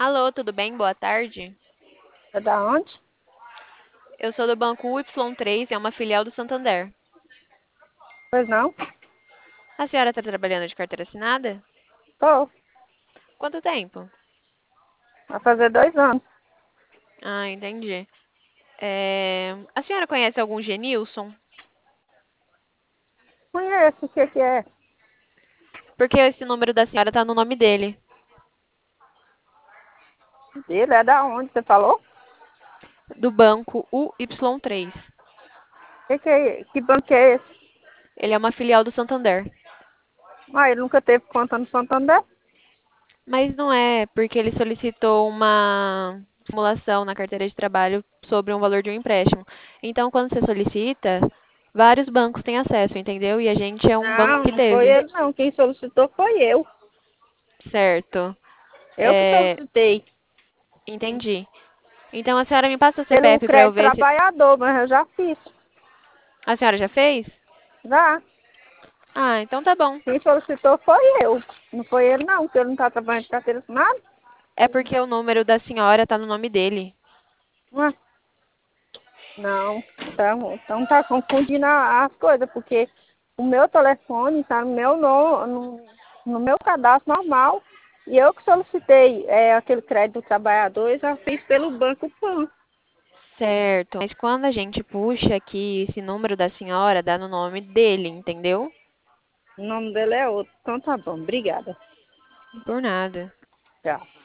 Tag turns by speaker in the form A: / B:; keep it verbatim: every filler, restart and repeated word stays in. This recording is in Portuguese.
A: Alô, tudo bem? Boa tarde.
B: É da onde?
A: Eu sou do banco U Y três, é uma filial do Santander.
B: Pois não?
A: A senhora está trabalhando de carteira assinada?
B: Tô.
A: Quanto tempo?
B: Vai fazer dois anos.
A: Ah, entendi. É, A senhora conhece algum Genilson?
B: Conheço o que que é.
A: Porque esse número da senhora está no nome dele,
B: Ele é da onde, você falou?
A: do banco U Y três.
B: Que que é, que banco é esse?
A: Ele é uma filial do Santander.
B: Ah, ele nunca teve conta no Santander?
A: Mas não é porque ele solicitou uma simulação na carteira de trabalho sobre um valor de um empréstimo. Então, quando você solicita, vários bancos têm acesso, entendeu? E a gente é um banco
B: Não,
A: que
B: não foi
A: teve.
B: ele não. Quem solicitou foi eu.
A: Certo.
B: Eu que
A: É,
B: solicitei.
A: entendi. Então a senhora me passa o
B: Pelo
A: C P F para eu
B: crédito
A: ver se.
B: trabalhador, mas eu já fiz.
A: A senhora já fez?
B: Já.
A: Ah, então tá bom.
B: Quem solicitou foi eu. Não foi ele não, porque ele não tá trabalhando de carteira assinada.
A: É porque o número da senhora tá no nome dele.
B: Ué, não, então, então tá confundindo a- as coisas, porque o meu telefone tá no meu, no, no, no meu cadastro normal e eu que solicitei é, aquele crédito do trabalhador, eu já fiz pelo Banco Pan.
A: Certo. Mas quando a gente puxa aqui esse número da senhora, dá no nome dele, entendeu?
B: O nome dele é outro. Então tá bom, obrigada.
A: Por nada.
B: Tchau.